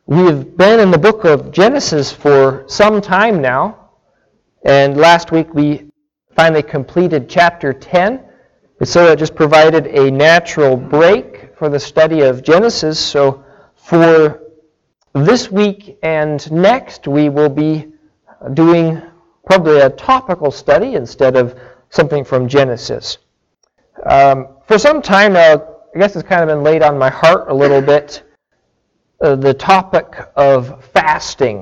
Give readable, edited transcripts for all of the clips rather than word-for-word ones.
We have been in the book of Genesis for some time now, and last week we finally completed chapter 10, and so it just provided a natural break for the study of Genesis. So for this week and next, we will be doing probably a topical study instead of something from Genesis. For some time now, I guess it's kind of been laid on my heart a little bit, the topic of fasting.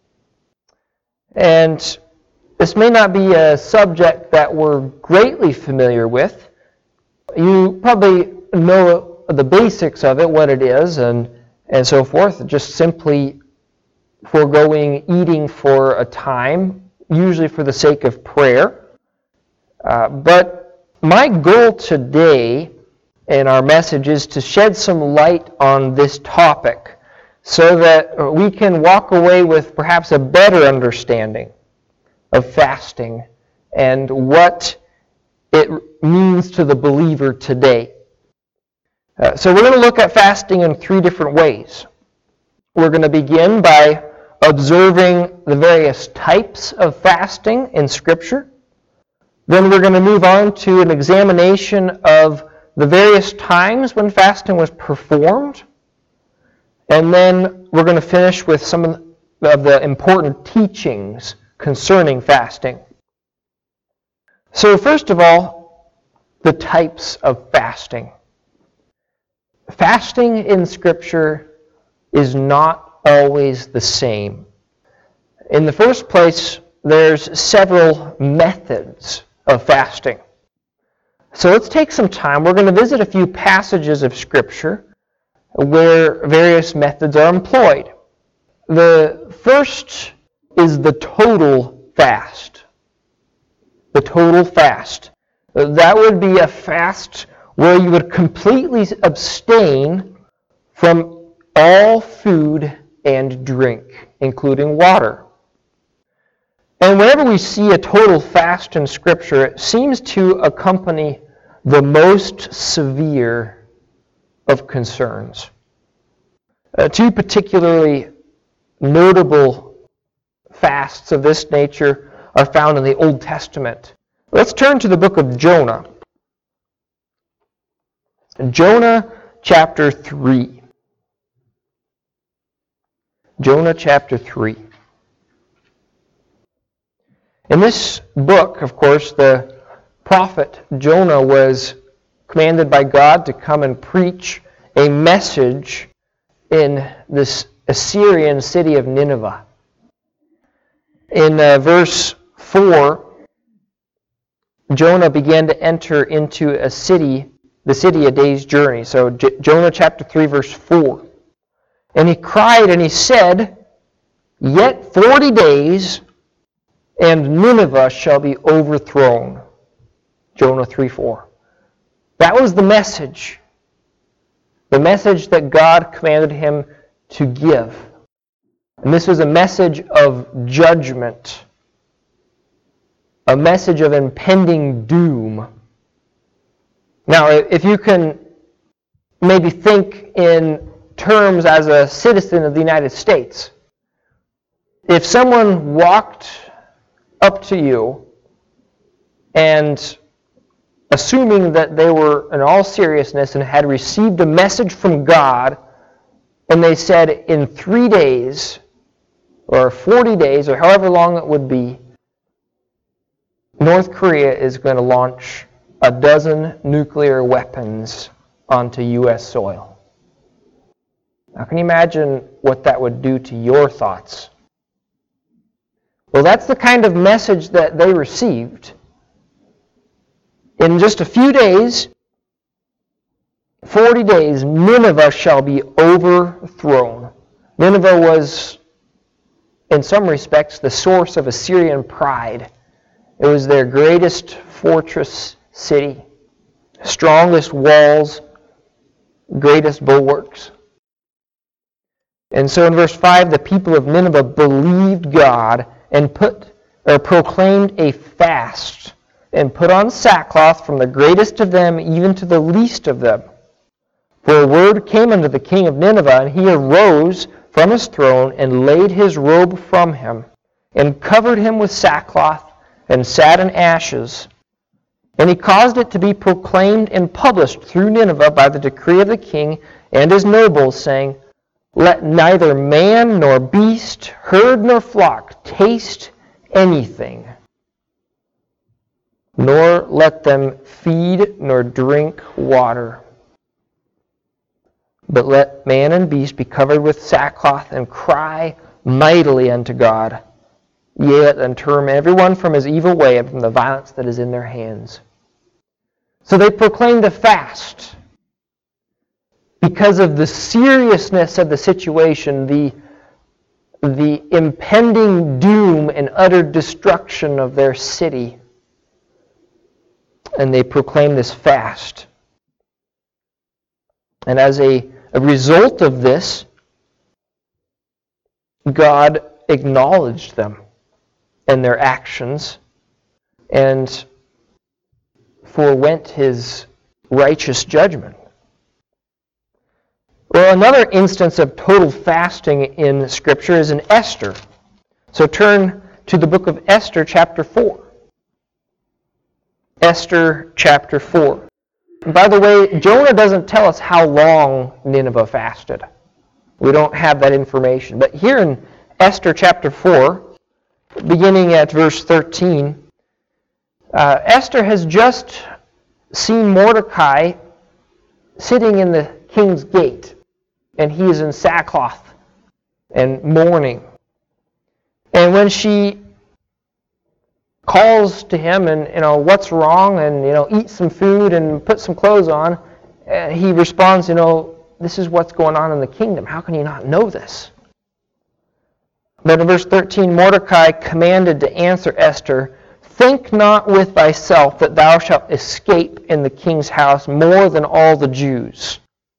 And this may not be a subject that we're greatly familiar with. You probably know the basics of it, what it is, and so forth, just simply foregoing eating for a time, usually for the sake of prayer. But my goal today in our message is to shed some light on this topic, so that we can walk away with perhaps a better understanding of fasting and what it means to the believer today. So we're going to look at fasting in three different ways. We're going to begin by observing the various types of fasting in Scripture. Then we're going to move on to an examination of the various times when fasting was performed. And then we're going to finish with some of the important teachings concerning fasting. So first of all, the types of fasting. Fasting in Scripture is not always the same. In the first place, there's several methods of fasting. So let's take some time. We're going to visit a few passages of Scripture where various methods are employed. The first is the total fast. The total fast. That would be a fast where you would completely abstain from all food and drink, including water. And whenever we see a total fast in Scripture, it seems to accompany the most severe of concerns. Two particularly notable fasts of this nature are found in the Old Testament. Let's turn to the book of Jonah. Jonah chapter 3. Jonah chapter 3. In this book, of course, the prophet Jonah was commanded by God to come and preach a message in this Assyrian city of Nineveh. In verse 4, Jonah began to enter into the city a day's journey. So Jonah chapter 3, verse 4. And he cried and he said, "Yet 40 days, and Nineveh shall be overthrown." Jonah 3:4. That was the message that God commanded him to give. And this was a message of judgment, a message of impending doom. Now, if you can maybe think in terms as a citizen of the United States, if someone walked up to you and assuming that they were in all seriousness and had received a message from God, and they said in 3 days or 40 days or however long it would be, North Korea is going to launch 12 nuclear weapons onto U.S. soil. Now, can you imagine what that would do to your thoughts? Well, that's the kind of message that they received. In just a few days, 40 days, Nineveh shall be overthrown. Nineveh was, in some respects, the source of Assyrian pride. It was their greatest fortress city, strongest walls, greatest bulwarks. And so in verse 5, the people of Nineveh believed God and proclaimed a fast and put on sackcloth from the greatest of them even to the least of them. For a word came unto the king of Nineveh, and he arose from his throne, and laid his robe from him, and covered him with sackcloth, and sat in ashes. And he caused it to be proclaimed and published through Nineveh by the decree of the king and his nobles, saying, Let neither man nor beast, herd nor flock taste anything, nor let them feed nor drink water. But let man and beast be covered with sackcloth and cry mightily unto God. Yea, let them turn everyone from his evil way and from the violence that is in their hands. So they proclaimed a fast because of the seriousness of the situation, the impending doom and utter destruction of their city. And they proclaimed this fast. And as a result of this, God acknowledged them and their actions and forwent his righteous judgment. Well, another instance of total fasting in Scripture is in Esther. So turn to the book of Esther, chapter 4. Esther, chapter 4. And by the way, Jonah doesn't tell us how long Nineveh fasted. We don't have that information. But here in Esther, chapter 4, beginning at verse 13, Esther has just seen Mordecai sitting in the king's gate, and he is in sackcloth and mourning. And when she calls to him and, what's wrong, and, eat some food and put some clothes on, he responds, this is what's going on in the kingdom. How can you not know this? But in verse 13, Mordecai commanded to answer Esther, Think not with thyself that thou shalt escape in the king's house more than all the Jews.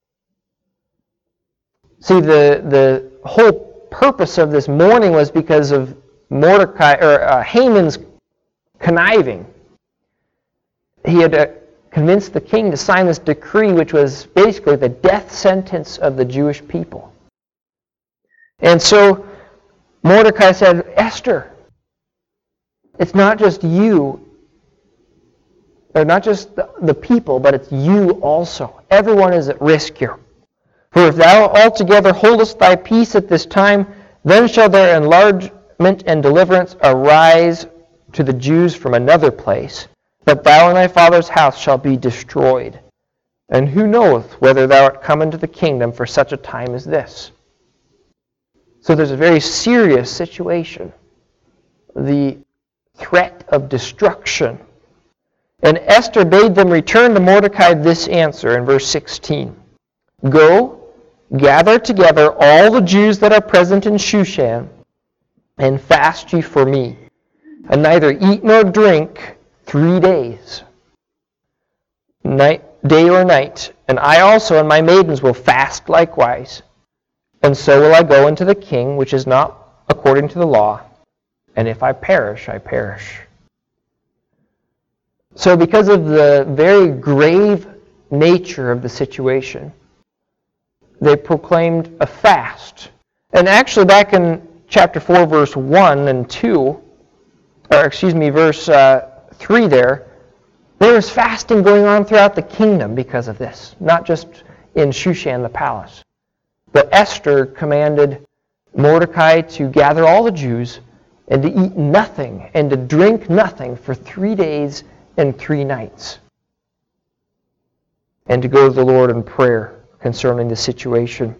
See, the whole purpose of this mourning was because of Haman's conniving. He had convinced the king to sign this decree, which was basically the death sentence of the Jewish people. And so Mordecai said, Esther, it's not just you, or not just the people, but it's you also. Everyone is at risk here. For if thou altogether holdest thy peace at this time, then shall their enlargement and deliverance arise to the Jews from another place, but thou and thy father's house shall be destroyed. And who knoweth whether thou art come into the kingdom for such a time as this? So there's a very serious situation. The threat of destruction. And Esther bade them return to Mordecai this answer in verse 16. Go, gather together all the Jews that are present in Shushan, and fast ye for me, and neither eat nor drink 3 days, day or night. And I also and my maidens will fast likewise. And so will I go into the king, which is not according to the law. And if I perish, I perish. So because of the very grave nature of the situation, they proclaimed a fast. And actually back in chapter 4, verse 1 and 2, verse 3 there was fasting going on throughout the kingdom because of this, not just in Shushan the palace. But Esther commanded Mordecai to gather all the Jews and to eat nothing and to drink nothing for 3 days and 3 nights, and to go to the Lord in prayer concerning the situation.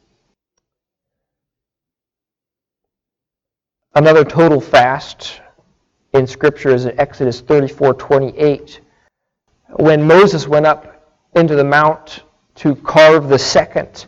Another total fast in Scripture is in Exodus 34:28, when Moses went up into the mount to carve the second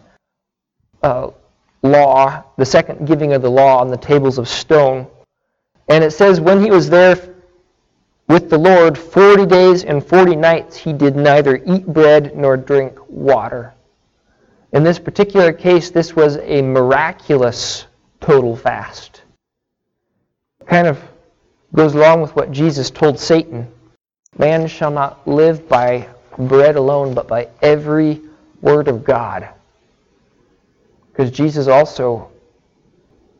law, the second giving of the law on the tables of stone. And it says, when he was there with the Lord 40 days and 40 nights, he did neither eat bread nor drink water. In this particular case, this was a miraculous total fast. Kind of goes along with what Jesus told Satan. Man shall not live by bread alone, but by every word of God. Because Jesus also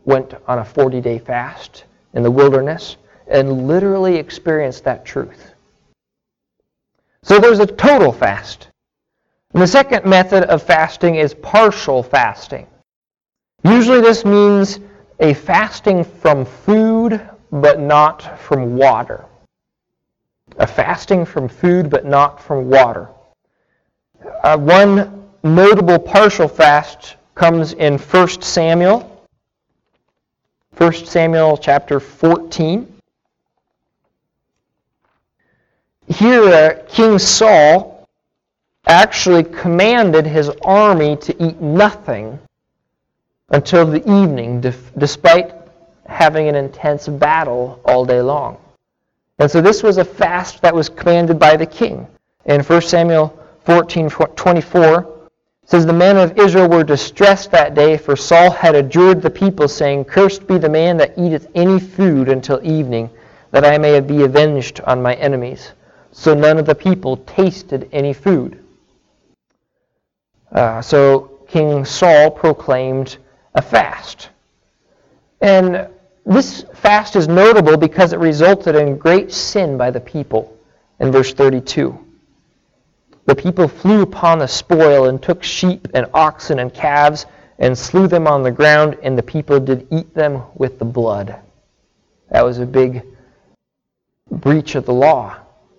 went on a 40-day fast in the wilderness and literally experienced that truth. So there's a total fast. And the second method of fasting is partial fasting. Usually this means a fasting from food but not from water. A fasting from food but not from water. One notable partial fast comes in 1 Samuel. 1 Samuel chapter 14. Here, King Saul actually commanded his army to eat nothing until the evening, despite having an intense battle all day long. And so this was a fast that was commanded by the king. In 1 Samuel 14:24, it says, "The men of Israel were distressed that day, for Saul had adjured the people, saying, 'Cursed be the man that eateth any food until evening, that I may be avenged on my enemies.' So none of the people tasted any food." So King Saul proclaimed a fast. And this fast is notable because it resulted in great sin by the people. In verse 32, "The people flew upon the spoil and took sheep and oxen and calves and slew them on the ground, and the people did eat them with the blood." That was a big breach of the law.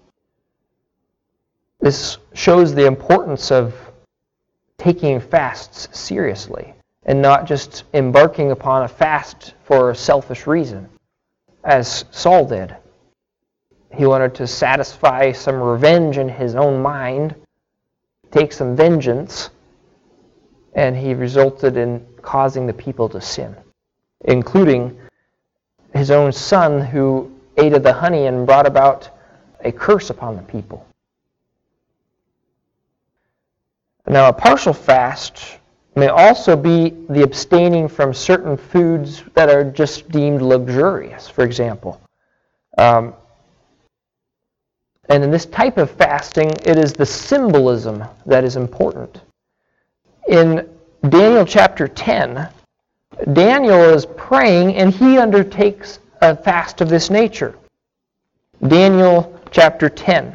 This shows the importance of taking fasts seriously and not just embarking upon a fast for a selfish reason, as Saul did. He wanted to satisfy some revenge in his own mind, take some vengeance, and he resulted in causing the people to sin, including his own son who ate of the honey and brought about a curse upon the people. Now, a partial fast may also be the abstaining from certain foods that are just deemed luxurious, for example. And in this type of fasting, it is the symbolism that is important. In Daniel chapter 10, Daniel is praying and he undertakes a fast of this nature. Daniel chapter 10.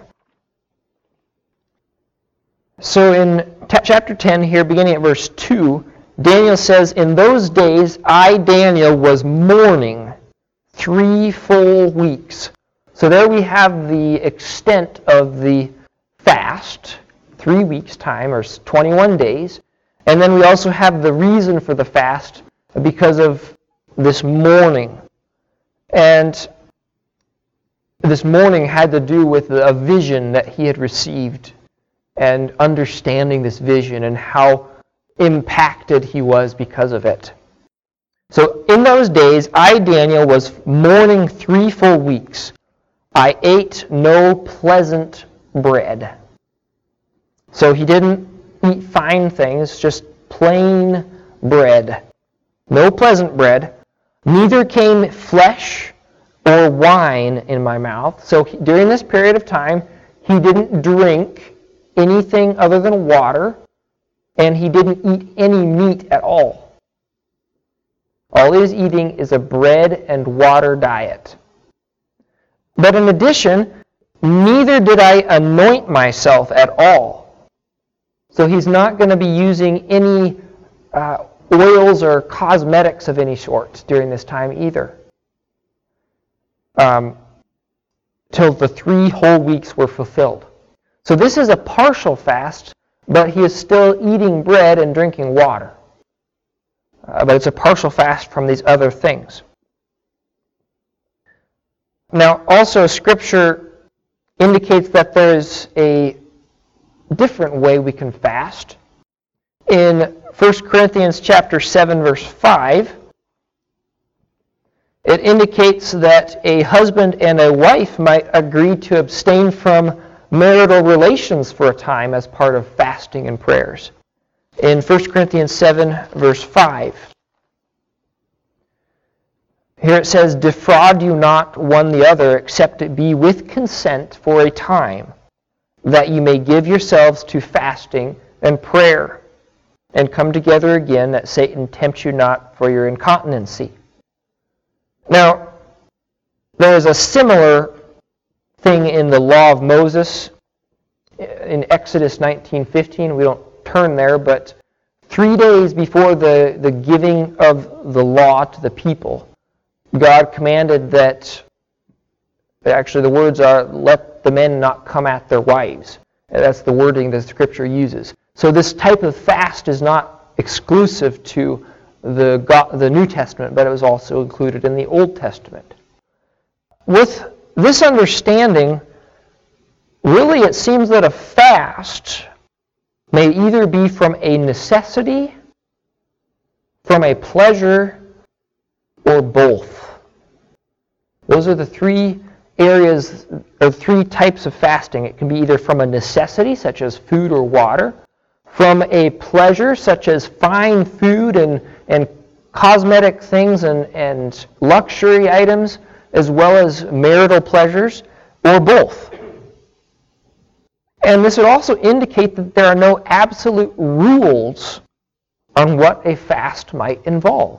So in chapter 10 here, beginning at verse 2, Daniel says, "In those days I, Daniel, was mourning 3 full weeks." So there we have the extent of the fast, 3 weeks' time, or 21 days. And then we also have the reason for the fast because of this mourning. And this mourning had to do with a vision that he had received and understanding this vision and how impacted he was because of it. So in those days, I, Daniel, was mourning 3 full weeks. I ate no pleasant bread. So he didn't eat fine things, just plain bread. No pleasant bread. Neither came flesh or wine in my mouth. So during this period of time, he didn't drink anything other than water, and he didn't eat any meat at all. All he is eating is a bread and water diet. But in addition, neither did I anoint myself at all. So he's not going to be using any oils or cosmetics of any sort during this time either. Till the 3 whole weeks were fulfilled. So this is a partial fast, but he is still eating bread and drinking water. But it's a partial fast from these other things. Now, also, Scripture indicates that there is a different way we can fast. In 1 Corinthians chapter 7, verse 5, it indicates that a husband and a wife might agree to abstain from marital relations for a time as part of fasting and prayers. In 1 Corinthians 7, verse 5, here it says, "Defraud you not one the other, except it be with consent for a time, that you may give yourselves to fasting and prayer, and come together again, that Satan tempt you not for your incontinency." Now, there is a similar thing in the Law of Moses in Exodus 19:15. We don't turn there, but 3 days before the giving of the law to the people, God commanded that, actually the words are, let the men not come at their wives. That's the wording that Scripture uses. So this type of fast is not exclusive to the New Testament, but it was also included in the Old Testament. With this understanding, really it seems that a fast may either be from a necessity, from a pleasure, or both. Those are the three areas, or three types of fasting. It can be either from a necessity, such as food or water, from a pleasure, such as fine food and cosmetic things and luxury items, as well as marital pleasures, or both. And this would also indicate that there are no absolute rules on what a fast might involve.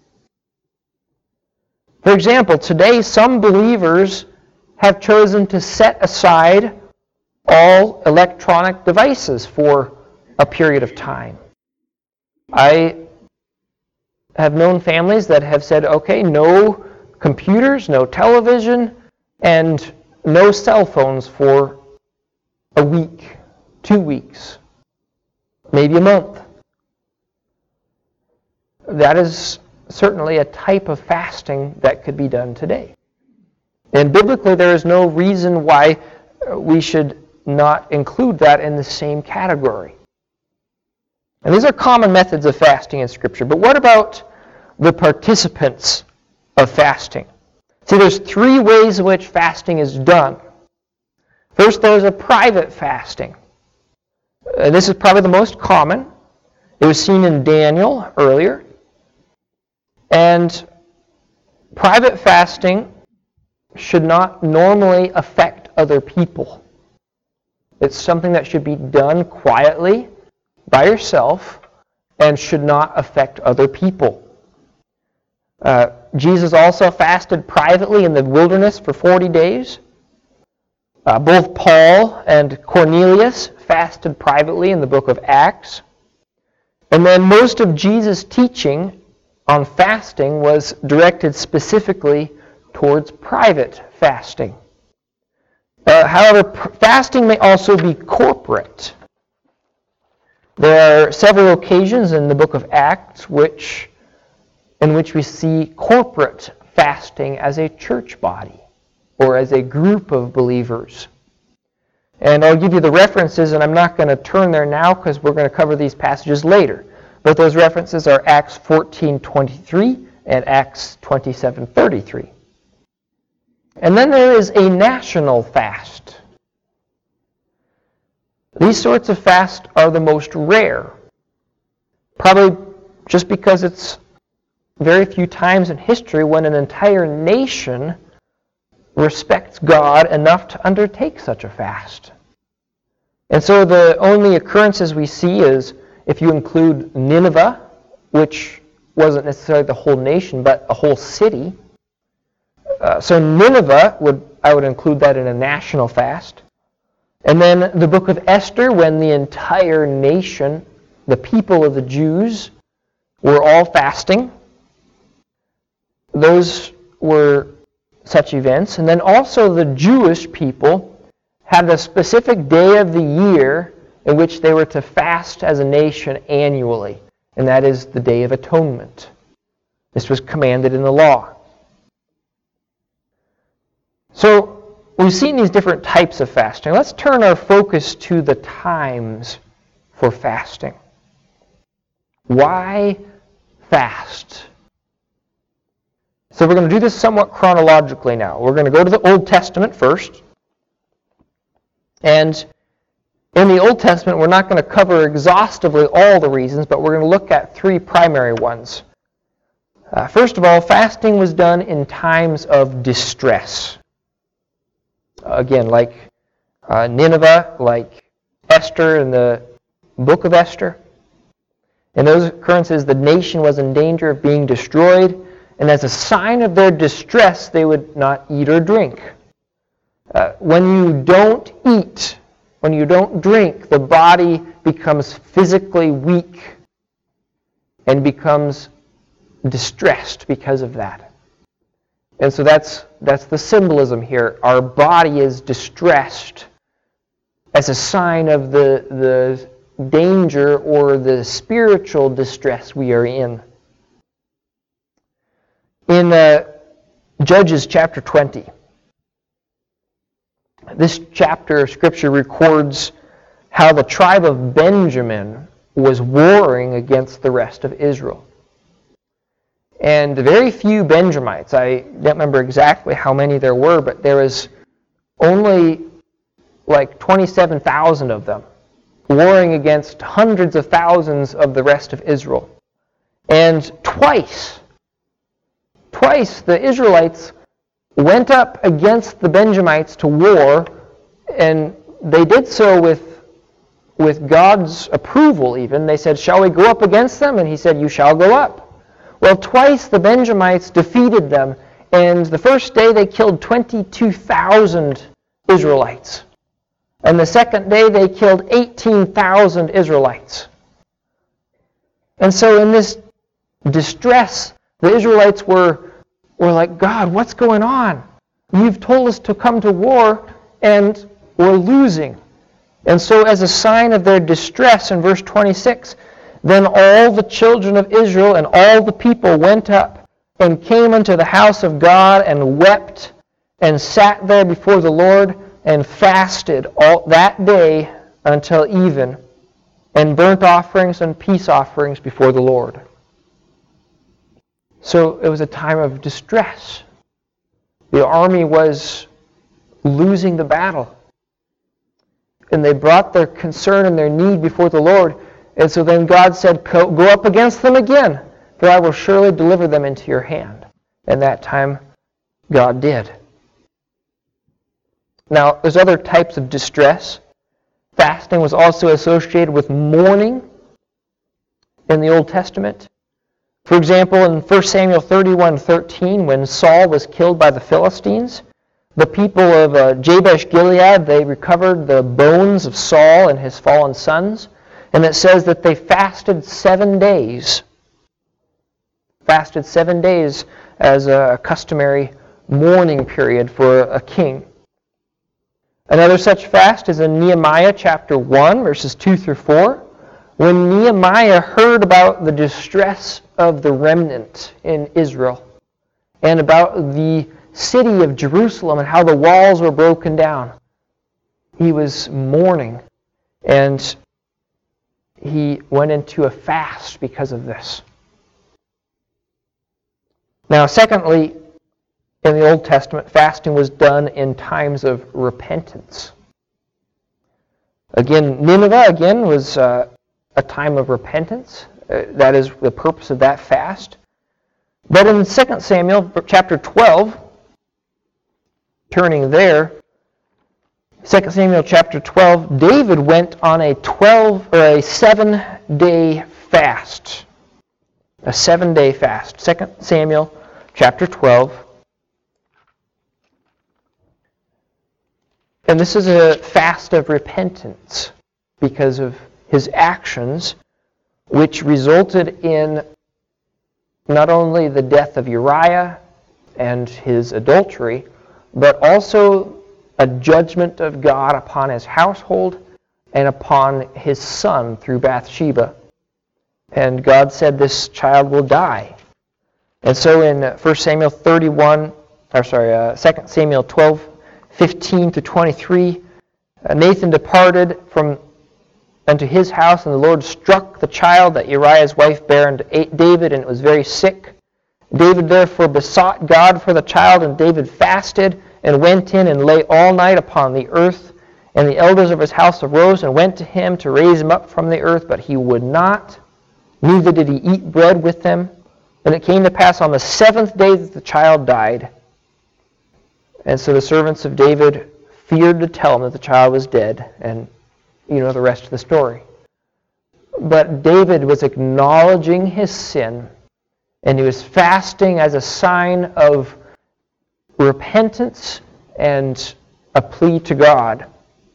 For example, today some believers have chosen to set aside all electronic devices for a period of time. I have known families that have said, okay, no computers, no television, and no cell phones for a week, 2 weeks, maybe a month. That is certainly a type of fasting that could be done today. And biblically, there is no reason why we should not include that in the same category. And these are common methods of fasting in Scripture. But what about the participants of fasting? See, there's three ways in which fasting is done. First, there's a private fasting. And this is probably the most common. It was seen in Daniel earlier. And private fasting should not normally affect other people. It's something that should be done quietly by yourself and should not affect other people. Jesus also fasted privately in the wilderness for 40 days. Both Paul and Cornelius fasted privately in the book of Acts. And then most of Jesus' teaching on fasting was directed specifically towards private fasting. However, fasting may also be corporate. There are several occasions in the book of Acts in which we see corporate fasting as a church body or as a group of believers. And I'll give you the references, and I'm not going to turn there now because we're going to cover these passages later. But those references are Acts 14:23 and Acts 27:33. And then there is a national fast. These sorts of fasts are the most rare, probably just because it's very few times in history when an entire nation respects God enough to undertake such a fast. And so the only occurrences we see is if you include Nineveh, which wasn't necessarily the whole nation, but a whole city. So Nineveh, I would include that in a national fast. And then the book of Esther, when the entire nation, the people of the Jews, were all fasting. Those were such events. And then also the Jewish people had a specific day of the year in which they were to fast as a nation annually, and that is the Day of Atonement. This was commanded in the law. So we've seen these different types of fasting. Let's turn our focus to the times for fasting. Why fast? So we're going to do this somewhat chronologically now. We're going to go to the Old Testament first. And in the Old Testament, we're not going to cover exhaustively all the reasons, but we're going to look at three primary ones. First of all, fasting was done in times of distress. Again, like Nineveh, like Esther in the book of Esther. In those occurrences, the nation was in danger of being destroyed, And as a sign of their distress, they would not eat or drink. When you don't eat, when you don't drink, the body becomes physically weak and becomes distressed because of that. And so that's the symbolism here. Our body is distressed as a sign of the danger or the spiritual distress we are in. In Judges chapter 20, this chapter of Scripture records how the tribe of Benjamin was warring against the rest of Israel. And very few Benjamites, I don't remember exactly how many there were, but there was only like 27,000 of them, warring against hundreds of thousands of the rest of Israel. And twice the Israelites went up against the Benjamites to war, and they did so with God's approval even. They said, "Shall we go up against them?" And he said, "You shall go up." Well, twice the Benjamites defeated them, and the first day they killed 22,000 Israelites. And the second day they killed 18,000 Israelites. And so in this distress, the Israelites were like, "God, what's going on? You've told us to come to war, and we're losing." And so as a sign of their distress, in verse 26, then all the children of Israel and all the people went up and came unto the house of God and wept and sat there before the Lord and fasted all that day until even, and burnt offerings and peace offerings before the Lord. So it was a time of distress. The army was losing the battle. And they brought their concern and their need before the Lord. And so then God said, "Go up against them again, for I will surely deliver them into your hand." And that time, God did. Now, there's other types of distress. Fasting was also associated with mourning in the Old Testament. For example, in 1 Samuel 31:13, when Saul was killed by the Philistines, the people of Jabesh Gilead, they recovered the bones of Saul and his fallen sons. And it says that they fasted 7 days. Fasted 7 days as a customary mourning period for a king. Another such fast is in Nehemiah chapter 1, verses 2 through 4. When Nehemiah heard about the distress of the remnant in Israel and about the city of Jerusalem and how the walls were broken down, he was mourning, and he went into a fast because of this. Now, secondly, in the Old Testament, fasting was done in times of repentance. Again, Nineveh, was a time of repentance. That is the purpose of that fast. But in 2 Samuel chapter 12, turning there, 2 Samuel chapter 12, David went on a 7-day fast. A 7-day fast. 2 Samuel chapter 12. And this is a fast of repentance because of his actions, which resulted in not only the death of Uriah and his adultery, but also a judgment of God upon his household and upon his son through Bathsheba. And God said this child will die. And so in 2 Samuel 12:15 to 23, Nathan departed from unto his house, and the Lord struck the child that Uriah's wife bare unto David, and it was very sick. David therefore besought God for the child, and David fasted and went in and lay all night upon the earth. And the elders of his house arose and went to him to raise him up from the earth, but he would not, neither did he eat bread with them. And it came to pass on the 7th day that the child died. And so the servants of David feared to tell him that the child was dead, and you know the rest of the story. But David was acknowledging his sin And he was fasting as a sign of repentance and a plea to God.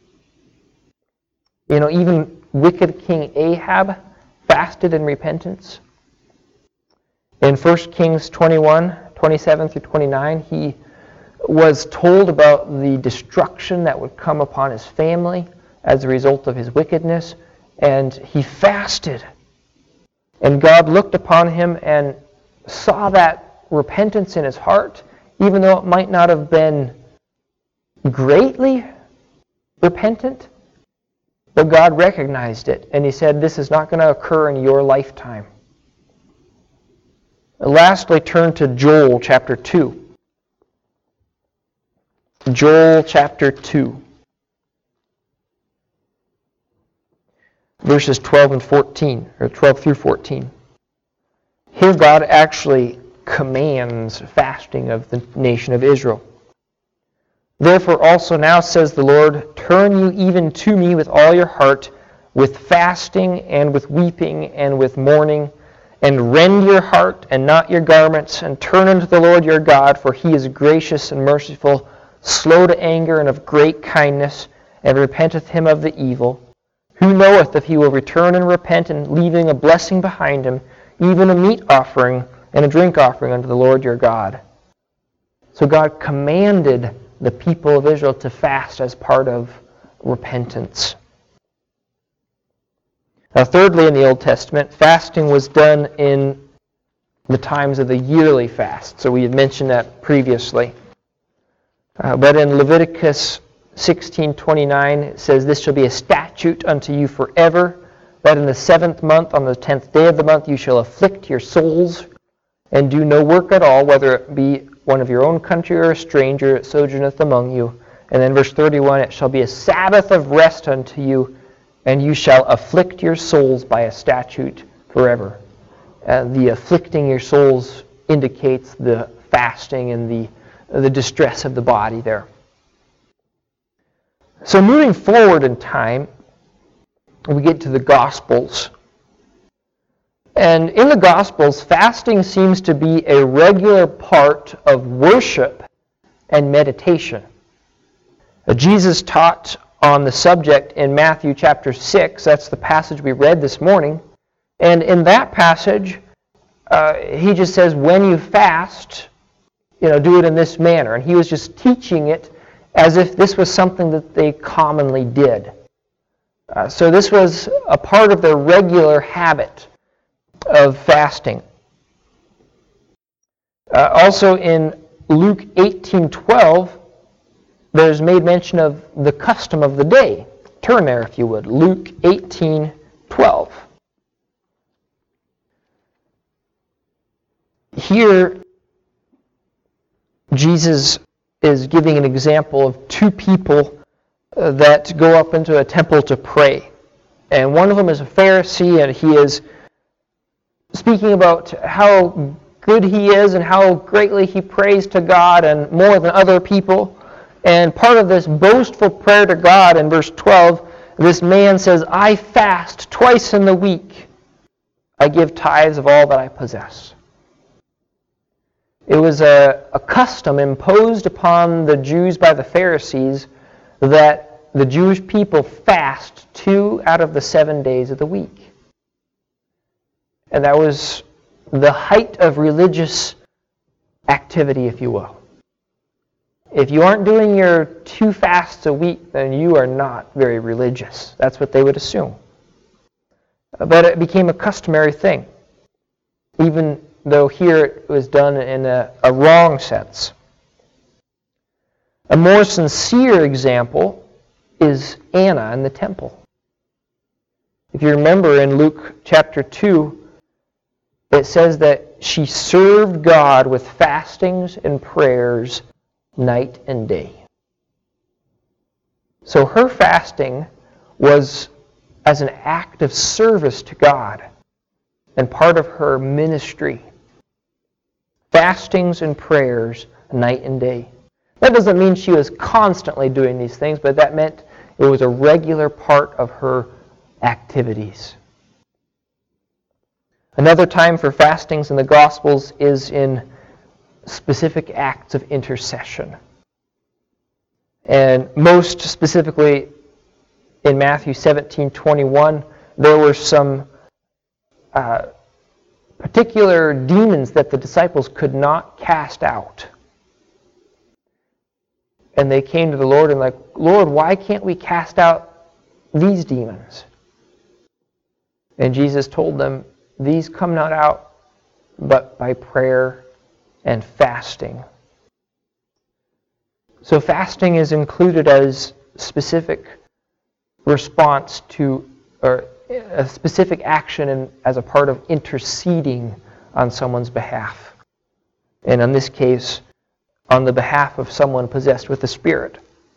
Even wicked King Ahab fasted in repentance. In 1 Kings 21, 27 through 29, he was told about the destruction that would come upon his family as a result of his wickedness, and he fasted. And God looked upon him and saw that repentance in his heart, even though it might not have been greatly repentant, but God recognized it, and he said, this is not going to occur in your lifetime. Lastly, turn to Joel chapter 2. Joel chapter 2. Verses 12 and 14, or 12 through 14. Here God actually commands fasting of the nation of Israel. Therefore also now says the Lord, turn you even to me with all your heart, with fasting and with weeping and with mourning, and rend your heart and not your garments, and turn unto the Lord your God, for he is gracious and merciful, slow to anger and of great kindness, and repenteth him of the evil. Who knoweth if he will return and repent, and leaving a blessing behind him, even a meat offering and a drink offering unto the Lord your God. So God commanded the people of Israel to fast as part of repentance. Now, thirdly, in the Old Testament, fasting was done in the times of the yearly fast. So we had mentioned that previously. But in Leviticus 16:29, it says, this shall be a statute unto you forever, that in the 7th month, on the 10th day of the month, you shall afflict your souls, and do no work at all, whether it be one of your own country or a stranger that sojourneth among you. And then verse 31, it shall be a Sabbath of rest unto you, and you shall afflict your souls by a statute forever. The afflicting your souls indicates the fasting and the distress of the body there. So moving forward in time, we get to the Gospels. And in the Gospels, fasting seems to be a regular part of worship and meditation. Jesus taught on the subject in Matthew chapter 6. That's the passage we read this morning. And in that passage, he just says, when you fast, do it in this manner. And he was just teaching it as if this was something that they commonly did. So this was a part of their regular habit of fasting. Also in Luke 18:12, there's made mention of the custom of the day. Turn there if you would. Luke 18:12. Here, Jesus is giving an example of two people that go up into a temple to pray. And one of them is a Pharisee, and he is speaking about how good he is and how greatly he prays to God and more than other people. And part of this boastful prayer to God in verse 12, this man says, I fast twice in the week. I give tithes of all that I possess. It was a custom imposed upon the Jews by the Pharisees that the Jewish people fast 2 out of the 7 days of the week. And that was the height of religious activity, if you will. If you aren't doing your 2 fasts a week, then you are not very religious. That's what they would assume. But it became a customary thing, even though here it was done in a wrong sense. A more sincere example is Anna in the temple. If you remember in Luke chapter 2, it says that she served God with fastings and prayers night and day. So her fasting was as an act of service to God and part of her ministry. Fastings and prayers night and day. That doesn't mean she was constantly doing these things, but that meant it was a regular part of her activities. Another time for fastings in the Gospels is in specific acts of intercession. And most specifically in Matthew 17:21, there were some particular demons that the disciples could not cast out. And they came to the Lord and like, Lord, why can't we cast out these demons? And Jesus told them, these come not out but by prayer and fasting. So fasting is included as specific response to, or a specific action as a part of interceding on someone's behalf. And in this case, on the behalf of someone possessed with the Spirit.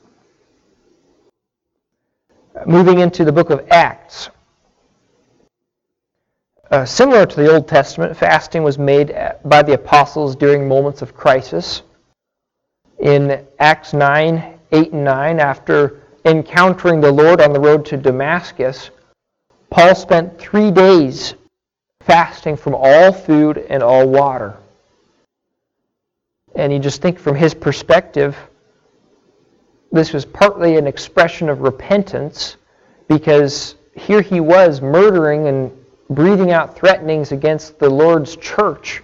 Moving into the book of Acts. Similar to the Old Testament, fasting was made by the apostles during moments of crisis. In Acts 9, 8 and 9, after encountering the Lord on the road to Damascus, Paul spent 3 days fasting from all food and all water. And you just think from his perspective, this was partly an expression of repentance, because here he was murdering and breathing out threatenings against the Lord's church.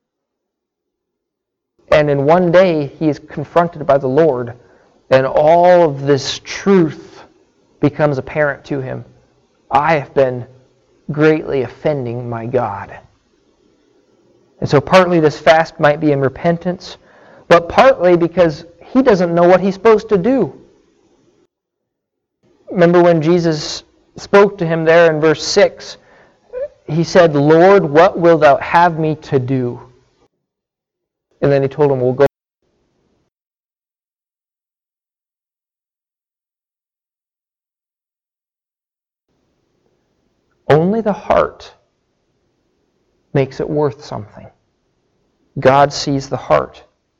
And in one day, he is confronted by the Lord, and all of this truth becomes apparent to him. I have been greatly offending my God. And so partly this fast might be in repentance, but partly because he doesn't know what he's supposed to do. Remember when Jesus spoke to him there in verse 6, he said, Lord, what wilt thou have me to do? And then he told him, we'll go. Only the heart makes it worth something. God sees the heart.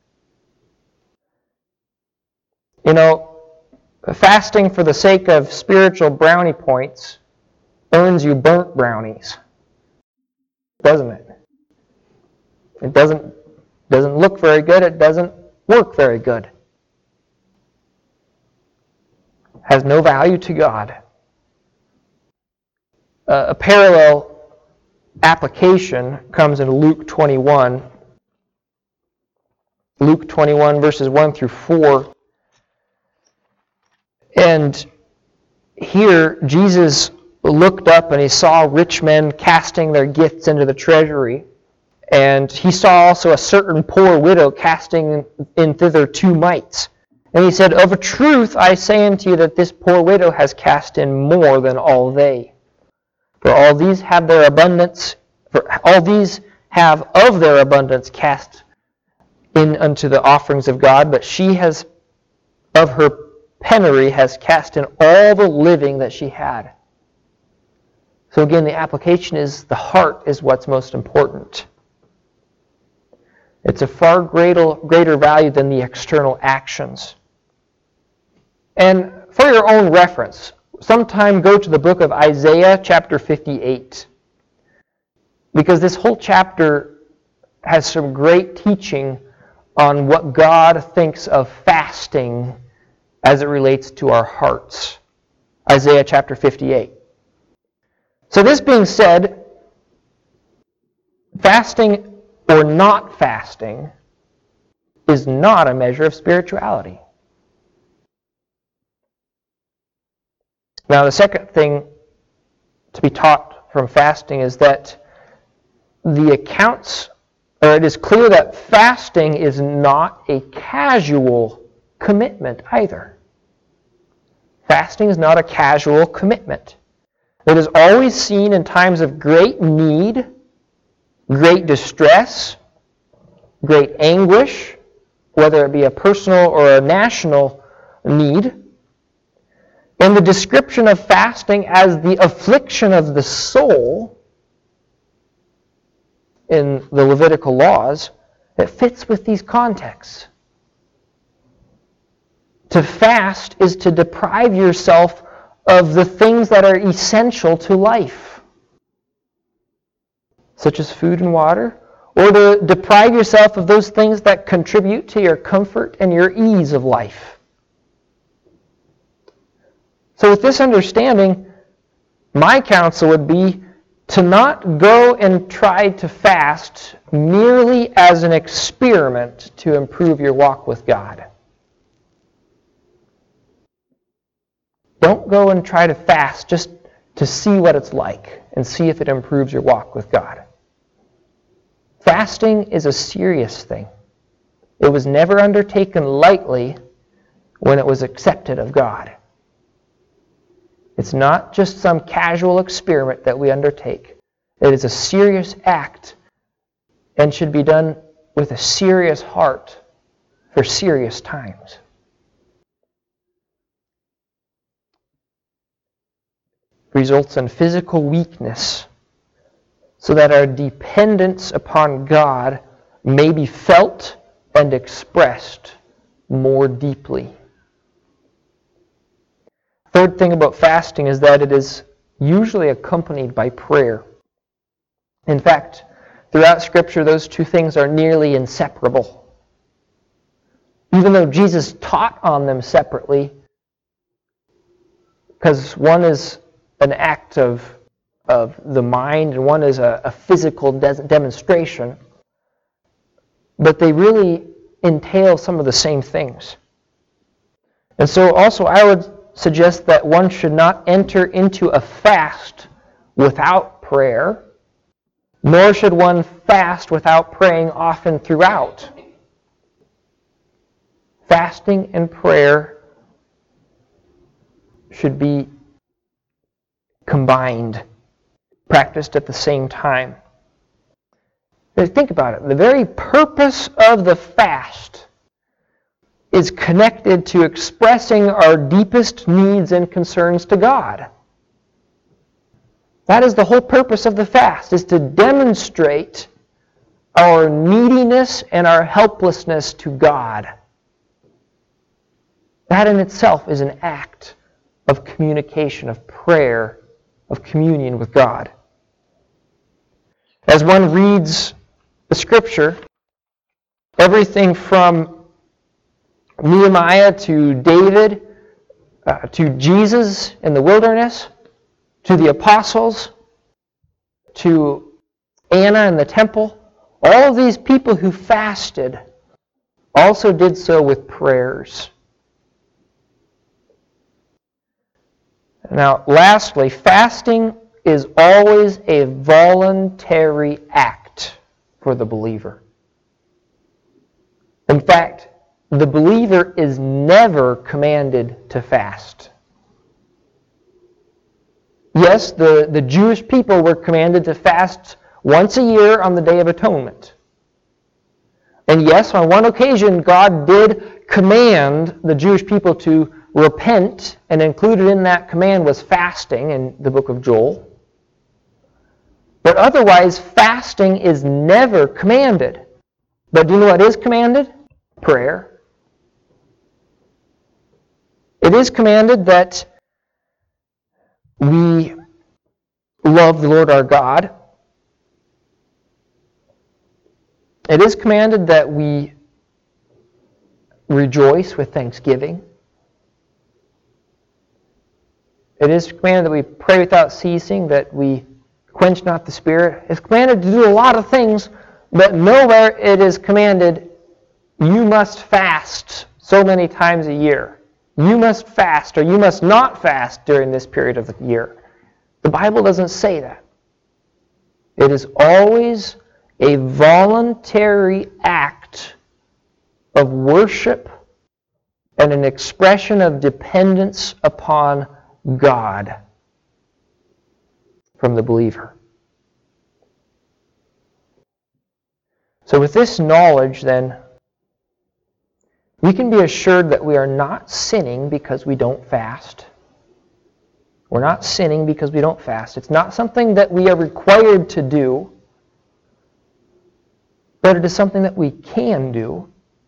You know, fasting for the sake of spiritual brownie points earns you burnt brownies, doesn't it? It doesn't look very good. It doesn't work very good. Has no value to God. A parallel application comes in Luke 21. Luke 21 verses 1 through 4. And here Jesus looked up and he saw rich men casting their gifts into the treasury. And he saw also a certain poor widow casting in thither 2 mites. And he said, of a truth I say unto you that this poor widow has cast in more than all they. For all these have their abundance, for all these have of their abundance cast in unto the offerings of God, but she has of her penury has cast in all the living that she had. So again, the application is the heart is what's most important. It's a far greater value than the external actions. And for your own reference, sometime go to the book of Isaiah chapter 58. Because this whole chapter has some great teaching on what God thinks of fasting as it relates to our hearts. Isaiah chapter 58. So this being said, fasting or not fasting is not a measure of spirituality. Now the second thing to be taught from fasting is that it is clear that fasting is not a casual commitment either. Fasting is not a casual commitment. It is always seen in times of great need, great distress, great anguish, whether it be a personal or a national need. And the description of fasting as the affliction of the soul in the Levitical laws, it fits with these contexts. To fast is to deprive yourself of the things that are essential to life. such as food and water, or to deprive yourself of those things that contribute to your comfort and your ease of life. So with this understanding, my counsel would be to not go and try to fast merely as an experiment to improve your walk with God. Don't go and try to fast just to see what it's like and see if it improves your walk with God. Fasting is a serious thing. It was never undertaken lightly when it was accepted of God. It's not just some casual experiment that we undertake. It is a serious act and should be done with a serious heart for serious times. Results in physical weakness so that our dependence upon God may be felt and expressed more deeply. Third thing about fasting is that it is usually accompanied by prayer. In fact, throughout Scripture, those two things are nearly inseparable. Even though Jesus taught on them separately, because one is an act of the mind and one is a physical demonstration, but they really entail some of the same things. And so also I would suggest that one should not enter into a fast without prayer, nor should one fast without praying often throughout. Fasting and prayer should be combined, practiced at the same time. Think about it. The very purpose of the fast is connected to expressing our deepest needs and concerns to God. That is the whole purpose of the fast, is to demonstrate our neediness and our helplessness to God. That in itself is an act of communication, of prayer, of communion with God. As one reads the Scripture, everything from Nehemiah to David, to Jesus in the wilderness, to the apostles, to Anna in the temple, all of these people who fasted also did so with prayers. Now, lastly, fasting is always a voluntary act for the believer. In fact, the believer is never commanded to fast. Yes, the Jewish people were commanded to fast once a year on the Day of Atonement. And yes, on one occasion, God did command the Jewish people to repent, and included in that command was fasting in the book of Joel. But otherwise, fasting is never commanded. But do you know what is commanded? Prayer. It is commanded that we love the Lord our God. It is commanded that we rejoice with thanksgiving. It is commanded that we pray without ceasing, that we quench not the Spirit. It's commanded to do a lot of things, but nowhere it is commanded, you must fast so many times a year. You must fast, or you must not fast during this period of the year. The Bible doesn't say that. It is always a voluntary act of worship and an expression of dependence upon God from the believer. So with this knowledge, then, we can be assured that we are not sinning because we don't fast. We're not sinning because we don't fast. It's not something that we are required to do, but it is something that we can do,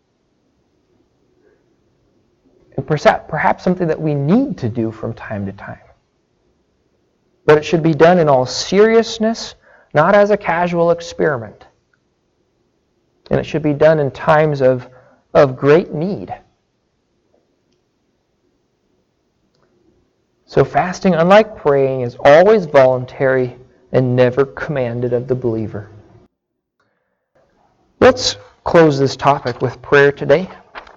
and perhaps something that we need to do from time to time. But it should be done in all seriousness, not as a casual experiment. And it should be done in times of great need. So fasting, unlike praying, is always voluntary and never commanded of the believer. Let's close this topic with prayer today.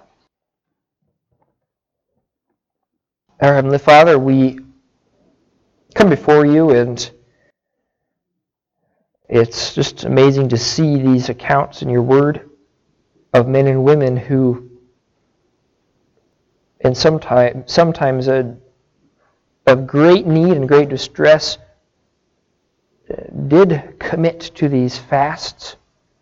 Our Heavenly Father, we come before you, and it's just amazing to see these accounts in your Word of men and women who, and sometimes of great need and great distress, did commit to these fasts,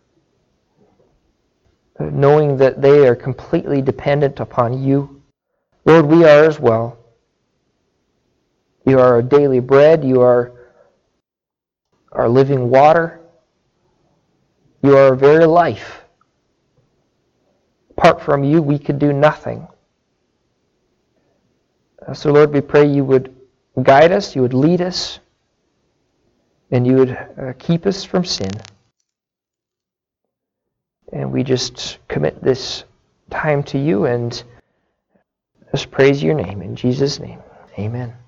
knowing that they are completely dependent upon you. Lord, we are as well. You are our daily bread. You are our living water. You are our very life. Apart from you, we could do nothing. So, Lord, we pray you would guide us, you would lead us, and you would keep us from sin. And we just commit this time to you and just praise your name. In Jesus' name, amen.